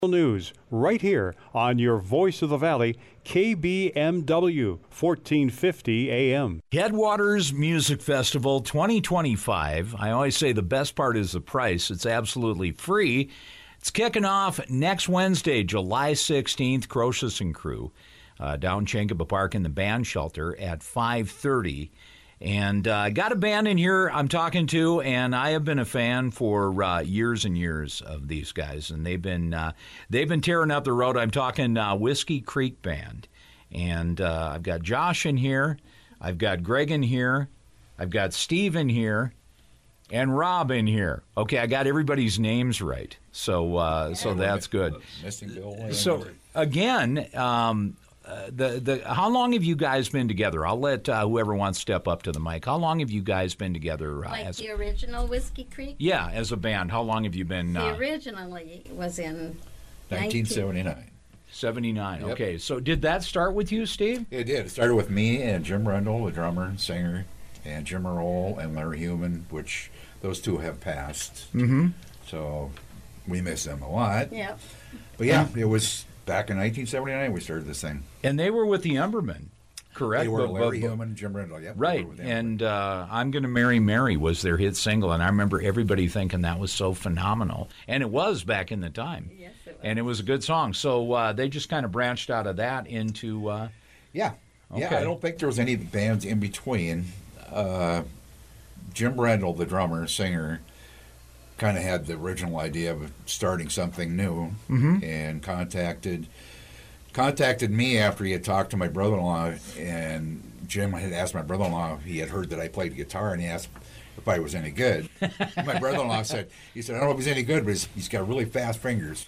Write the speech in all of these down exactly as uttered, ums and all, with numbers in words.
News right here on your Voice of the Valley, K B M W, fourteen fifty A M. Headwaters Music Festival twenty twenty-five. I always say the best part is the price. It's absolutely free. It's kicking off next Wednesday, July sixteenth, Croesus and Crew, uh, down Chankaba Park in the band shelter at five thirty. And I uh, got a band in here I'm talking to, and I have been a fan for uh, years and years of these guys, and they've been uh, they've been tearing up the road. I'm talking uh, Whiskey Creek Band, and uh, I've got Josh in here, I've got Greg in here, I've got Steve in here, and Rob in here. Okay, I got everybody's names right, so uh, yeah, so that's good. Missing Bill. So again. Um, Uh, the the how long have you guys been together? I'll let uh, whoever wants to step up to the mic. How long have you guys been together? Uh, like as the original Whiskey Creek? Yeah, as a band. How long have you been? The uh, originally was in nineteen seventy-nine. seventy-nine. Yep. Okay, so did that start with you, Steve? It did. It started with me and Jim Rendell, the drummer and singer, and Jim Earl and Larry Human, which those two have passed. Mm-hmm. So we miss them a lot. Yep. But yeah, it was back in nineteen seventy-nine we started this thing. And they were with the Umbermen, correct? They were But- Larry but- Human, Jim Rendell. Yep, they Right, were with them. and uh, I'm Gonna Marry Mary was their hit single, and I remember everybody thinking that was so phenomenal, and it was back in the time. Yes, it was. And it was a good song, so uh, they just kind of branched out of that into... Uh, Yeah. Yeah, Okay. I don't think there was any bands in between. Uh, Jim Rendell, the drummer, singer, kind of had the original idea of starting something new, mm-hmm. and contacted contacted me after he had talked to my brother-in-law, and Jim had asked my brother-in-law, he had heard that I played guitar, and he asked if I was any good. My brother-in-law said, he said, I don't know if he's any good, but he's, he's got really fast fingers.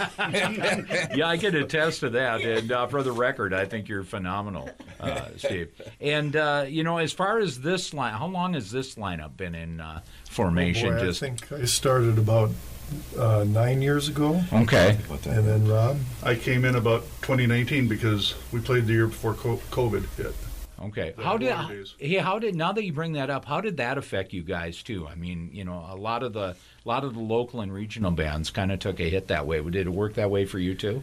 Yeah, I can attest to that. And uh, for the record, I think you're phenomenal, uh, Steve. And, uh, you know, as far as this line, how long has this lineup been in uh, formation? Oh boy, Just I think I started about uh, nine years ago. Okay. And then Rob? I came in about twenty nineteen because we played the year before co- COVID hit. Okay. The How did glory days. yeah, how did now that you bring that up, how did that affect you guys too? I mean, you know, a lot of the a lot of the local and regional bands kind of took a hit that way. Did it work that way for you too?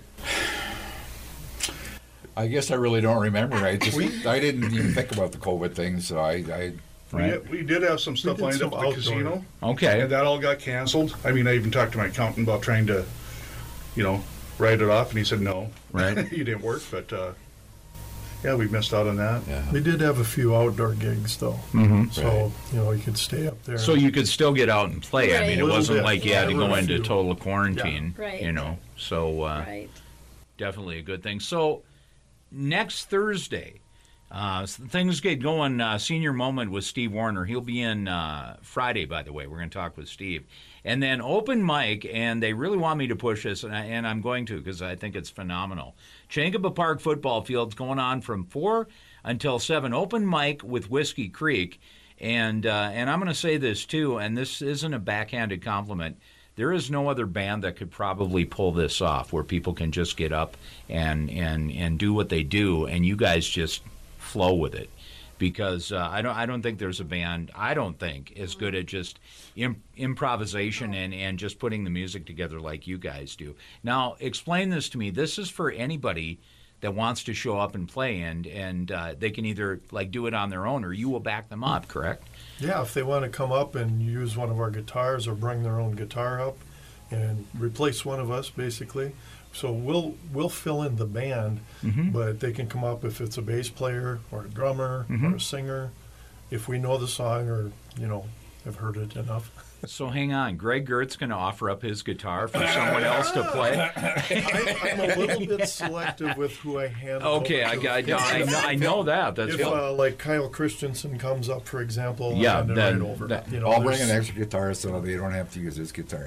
I guess I really don't remember. I just I didn't even think about the COVID thing, so I, I We, Right. did, we did have some stuff did lined some up at the outdoor. casino, Okay. and that all got canceled. I mean, I even talked to my accountant about trying to, you know, write it off, and he said no. Right. It didn't work, but uh, yeah, we missed out on that. yeah. We did have a few outdoor gigs, though. Mm-hmm. So, Right. you know, you could stay up there. So you could still get out and play. I Right. mean, it Little wasn't bit. like you had to Yeah, go there were a into few. total quarantine. Yeah. Right. You know, so uh, Right. definitely a good thing. So next Thursday, uh, s- things get going. Uh, senior moment with Steve Warner. He'll be in uh, Friday, by the way. We're going to talk with Steve. And then open mic, and they really want me to push this, and, I, and I'm going to because I think it's phenomenal. Chankaba Park football field's going on from four until seven. Open mic with Whiskey Creek. And, uh, and I'm going to say this, too, and this isn't a backhanded compliment. There is no other band that could probably pull this off where people can just get up and, and, and do what they do, and you guys just flow with it. Because uh, I don't, I don't think there's a band. I don't think as good at just imp- improvisation and, and just putting the music together like you guys do. Now, explain this to me. This is for anybody that wants to show up and play, and and uh, they can either like do it on their own, or you will back them up. Correct? Yeah, if they want to come up and use one of our guitars or bring their own guitar up and replace one of us, basically. So we'll we'll fill in the band, Mm-hmm. but they can come up if it's a bass player or a drummer Mhm. or a singer, if we know the song or, you know, have heard it enough. So hang on. Greg Gert's going to offer up his guitar for someone else to play. I, I'm a little bit selective with who I hand Okay, I, over I, to. I, know, I know that. That's If uh, like Kyle Christensen comes up, for example, Yeah, I'll hand it then right over. that- you know, I'll bring an there's- extra guitar so they don't have to use his guitar.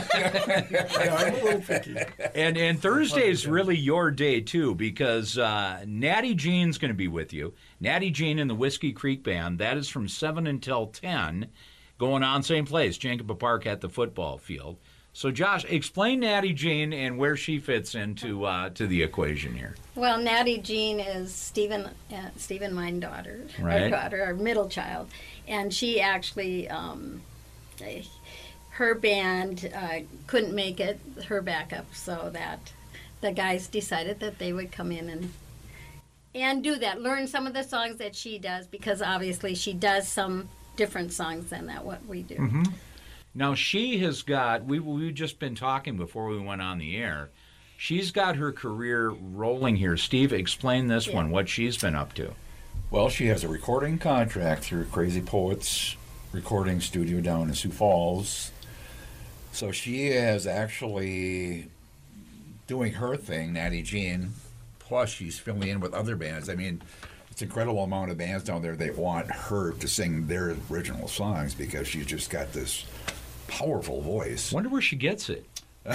Yeah, I'm a little picky. And and Thursday is really your day too, because uh, Natty Jean's going to be with you. Natty Jean and the Whiskey Creek Band. That is from seven until ten, going on same place, Chankaba Park at the football field. So Josh, explain Natty Jean and where she fits into uh, to the equation here. Well, Natty Jean is Stephen, uh, Stephen, my daughter, Right. our daughter, our middle child, and she actually, um, her band uh, couldn't make it, her backup, so that the guys decided that they would come in and and do that, learn some of the songs that she does, because obviously she does some different songs than that what we do. Mm-hmm. Now she has got, we we've just been talking before we went on the air. She's got her career rolling here. Steve, explain this Yeah. one, what she's been up to. Well, she has a recording contract through Crazy Poets Recording Studio down in Sioux Falls. So she is actually doing her thing, Natty Jean, plus she's filling in with other bands. I mean, it's an incredible amount of bands down there that want her to sing their original songs because she's just got this powerful voice. Wonder where she gets it.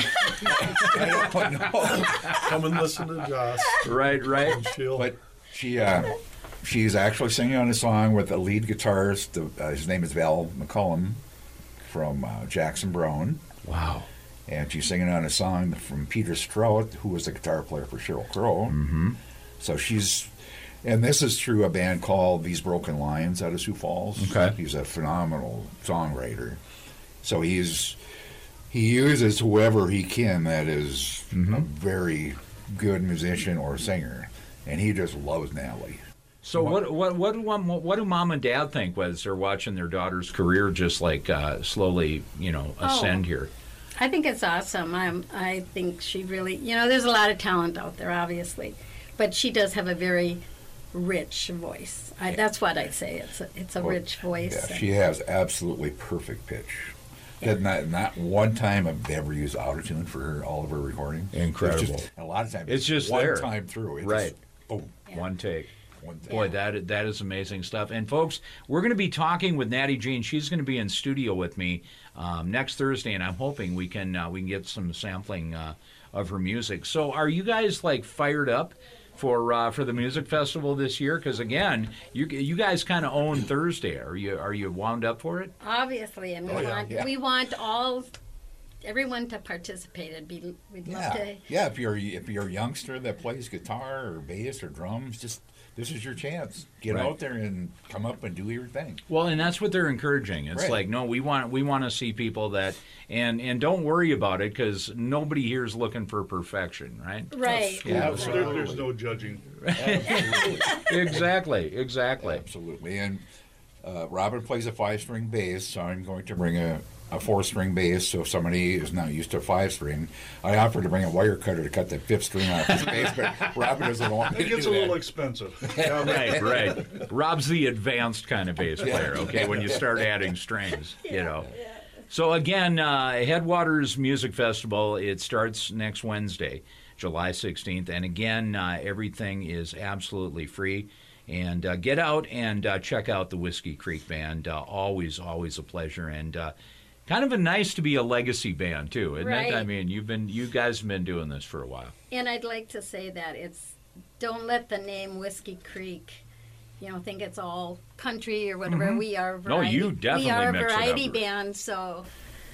I don't know. Come and listen to Joss. Right, right. And she'll, But she, uh, she's actually singing on a song with a lead guitarist. Uh, his name is Val McCullum from uh, Jackson Browne. Wow. And she's singing on a song from Peter Strout, who was the guitar player for Sheryl Crow. Mm-hmm. So she's, and this is through a band called These Broken Lions out of Sioux Falls. Okay. He's a phenomenal songwriter. So he's, he uses whoever he can that is Mm-hmm. a very good musician or singer. And he just loves Natalie. So what what what do mom, what do mom and dad think as they're watching their daughter's career just like uh, slowly, you know, ascend Oh. here? I think it's awesome. I'm, I think she really, you know, there's a lot of talent out there, obviously, but she does have a very rich voice. I, that's what I'd say. It's a, it's a Well, rich voice. Yeah, and- she has absolutely perfect pitch. That Not, not one time have they ever used autotune for her, all of her recordings. It's Incredible. just- a lot of times It's just one there. time through. It's Right. Just, boom, Yeah. One take. one thing. Boy, that that is amazing stuff. And folks, we're going to be talking with Natty Jean. She's going to be in studio with me um, next Thursday, and I'm hoping we can uh, we can get some sampling uh, of her music. So, are you guys like fired up for uh, for the music festival this year? Because again, you you guys kind of own Thursday. Are you are you wound up for it? Obviously, and we Oh, yeah, want yeah. we want all everyone to participate. It'd be we'd love Yeah, to. yeah. If you're if you're a youngster that plays guitar or bass or drums, just this is your chance. Get Right. out there and come up and do your thing. Well, and that's what they're encouraging. It's Right. like, no, we want we want to see people that, and and don't worry about it because nobody here is looking for perfection, right? Right. Yeah, so There, absolutely. there's no judging. Absolutely. Exactly, exactly. Absolutely. And uh, Robin plays a five-string bass, so I'm going to bring a, a four-string bass. So if somebody is not used to a five-string, I offered to bring a wire cutter to cut the fifth string off his bass, but Robin doesn't want me It to gets do a little that. expensive. Right, right. Rob's the advanced kind of bass player, okay, when you start adding strings, you know. So again, uh, Headwaters Music Festival, it starts next Wednesday, July sixteenth. And again, uh, everything is absolutely free. And uh, get out and uh, check out the Whiskey Creek Band. Uh, always, always a pleasure. And uh, kind of a nice to be a legacy band, too, isn't Right. it? I mean, you've been, you guys have been doing this for a while. And I'd like to say that it's don't let the name Whiskey Creek, you know, think it's all country or whatever. We are a No, variety. you definitely we are a mix it up. variety band, so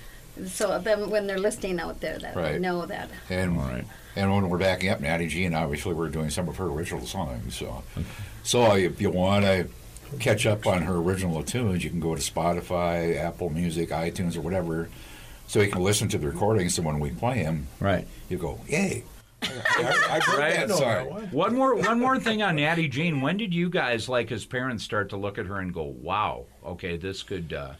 so then when they're listening out there, that they Right. know that. And, All right. and when we're backing up Natty Jean, obviously we're doing some of her original songs. So, so if you want to catch up on her original tunes, you can go to Spotify, Apple Music, iTunes, or whatever, so you can listen to the recordings. So when we play them, Right. you go, "Yay! I, I've heard Right. that No, song." that one. One more, one more thing on Natty Jean. When did you guys, like as parents, start to look at her and go, "Wow, okay, this could"? Uh...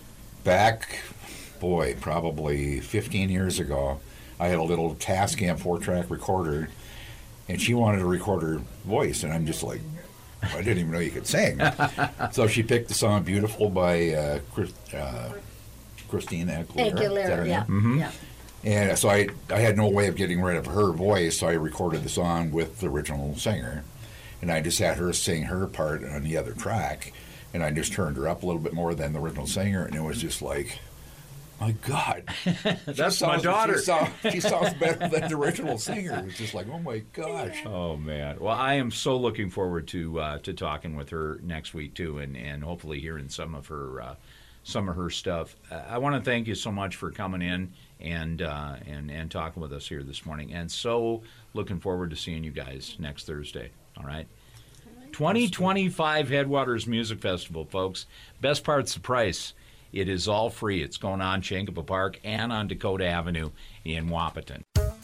Back, boy, probably fifteen years ago, I had a little Tascam four-track recorder, and she wanted to record her voice, and I'm just like, I didn't even know you could sing. So she picked the song "Beautiful" by uh, Chris, uh, Christina Aguilera. Is that Aguilera, her yeah, name? yeah. And so I, I had no way of getting rid of her voice, so I recorded the song with the original singer, and I just had her sing her part on the other track, and I just turned her up a little bit more than the original singer, and it was just like, my God, That's She my sounds- daughter. She sounds, she sounds better than the original singer. It's just like, oh my gosh. Oh man! Well, I am so looking forward to uh, to talking with her next week too, and, and hopefully hearing some of her uh, some of her stuff. Uh, I want to thank you so much for coming in and uh, and and talking with us here this morning, and so looking forward to seeing you guys next Thursday. All right. twenty twenty-five Headwaters Music Festival, folks. Best part's the price. It is all free. It's going on Chankapaa Park and on Dakota Avenue in Wahpeton.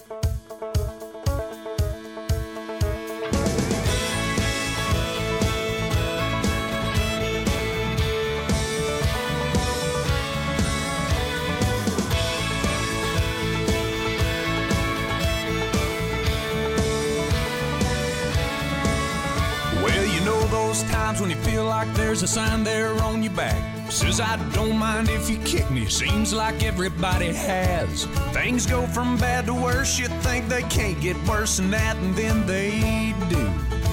Times when you feel like there's a sign there on your back says I don't mind if you kick me. Seems like everybody has. Things go from bad to worse. You think they can't get worse than that, and then they do.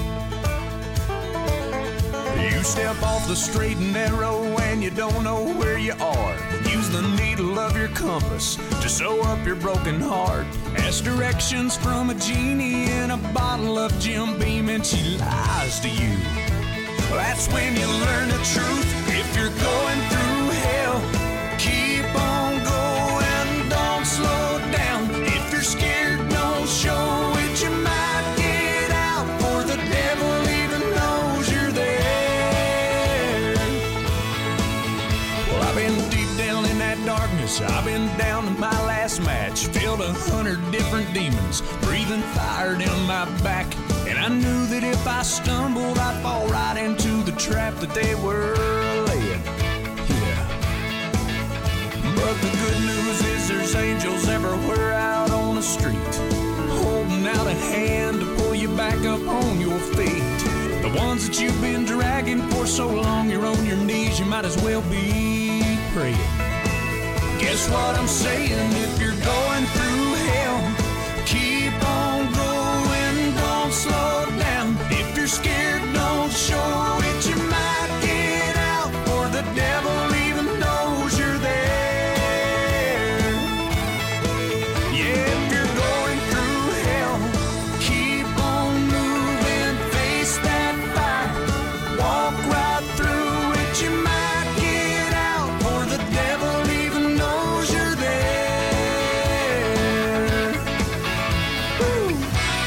You step off the straight and narrow and you don't know where you are. Use the needle of your compass to sew up your broken heart. Ask directions from a genie in a bottle of Jim Beam and she lies to you. That's when you learn the truth. If you're going through hell, keep on going, don't slow down. If you're scared, don't show it. You might get out, for the devil even knows you're there. Well, I've been deep down in that darkness. I've been down to my last match. Filled a hundred different demons, breathing fire down my back. And I knew that if I stumbled, I'd fall right into the trap that they were laying. Yeah. But the good news is there's angels everywhere out on the street, holding out a hand to pull you back up on your feet. The ones that you've been dragging for so long, you're on your knees, you might as well be praying. Guess what I'm saying? If you're going through hell, keep on going, don't slow down. If you're scared, don't show it. You might get out, for the devil even knows you're there. Yeah, if you're going through hell, keep on moving, face that fire, walk right through it. You might get out, for the devil even knows you're there. Woo.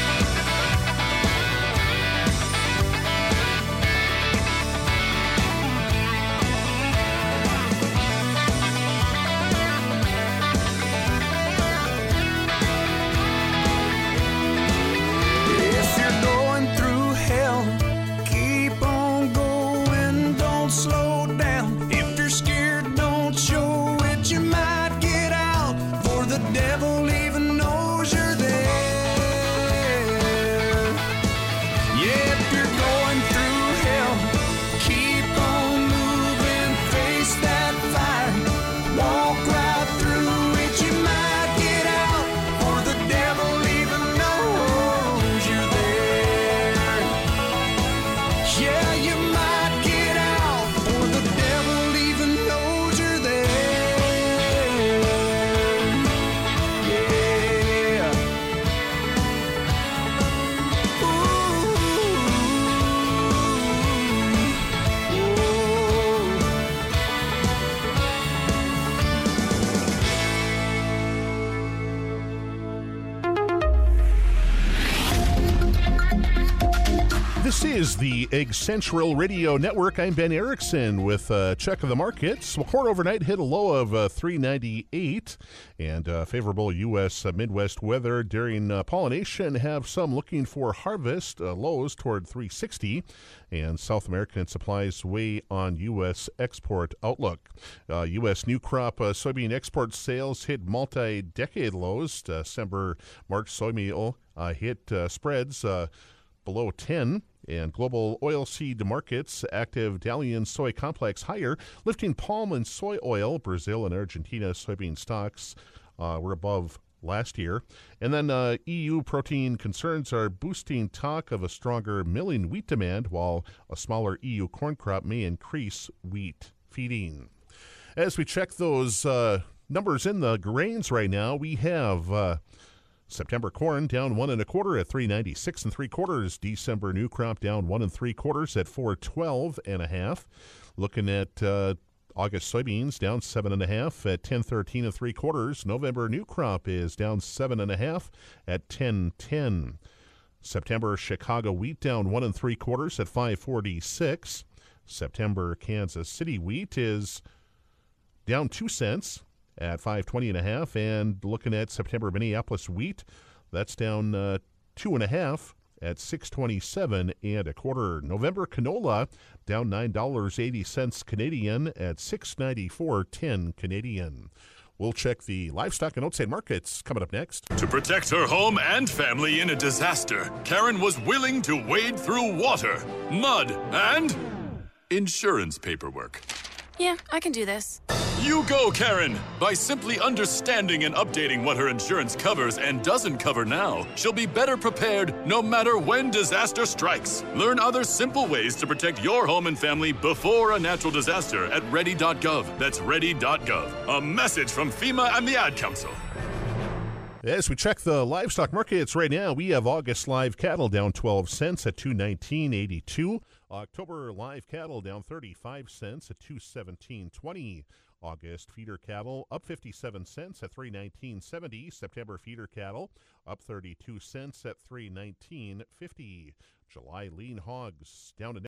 If you're going through hell, keep on going, don't slow down. If you're scared, don't show it. You might get out, for the devil even knows you're there. Yeah, if you're going through hell, keep on moving, face that fire, walk right through it. You might get out, for the devil even knows you're there. Yeah, you might get out, for the devil even knows you're there. Yeah. This is the Egg Central Radio Network. I'm Ben Erickson with a check of the markets. Well, corn overnight hit a low of uh, three ninety-eight, and uh, favorable U S uh, Midwest weather during uh, pollination have some looking for harvest. Uh, lows toward three sixty, and South American supplies weigh on U S export outlook. Uh, U S new crop uh, soybean export sales hit multi-decade lows. December March soybean uh, hit uh, spreads uh, below ten. And global oilseed markets, active Dalian soy complex higher, lifting palm and soy oil. Brazil and Argentina soybean stocks uh, were above last year. And then uh, E U protein concerns are boosting talk of a stronger milling wheat demand, while a smaller E U corn crop may increase wheat feeding. As we check those uh, numbers in the grains right now, we have Uh, September corn down one and a quarter at three ninety-six and three quarters. December new crop down one and three quarters at four twelve and a half. Looking at uh, August soybeans down seven and a half at ten thirteen and three quarters. November new crop is down seven and a half at ten ten. September Chicago wheat down one and three quarters at five forty-six. September Kansas City wheat is down two cents at five twenty and a half. And looking at September Minneapolis wheat, that's down uh, two and a half at six twenty-seven and a quarter. November canola down nine dollars and eighty cents Canadian at six ninety-four ten Canadian. We'll check the livestock and outside markets coming up next. To protect her home and family in a disaster, Karen was willing to wade through water, mud, and insurance paperwork. Yeah, I can do this. You go, Karen! By simply understanding and updating what her insurance covers and doesn't cover now, she'll be better prepared no matter when disaster strikes. Learn other simple ways to protect your home and family before a natural disaster at ready dot gov. That's ready dot gov. A message from FEMA and the Ad Council. As we check the livestock markets right now, we have August live cattle down twelve cents at two nineteen eighty-two. October live cattle down thirty-five cents at two seventeen twenty. August feeder cattle up fifty-seven cents at three nineteen seventy. September feeder cattle up thirty-two cents at three nineteen fifty. July lean hogs down to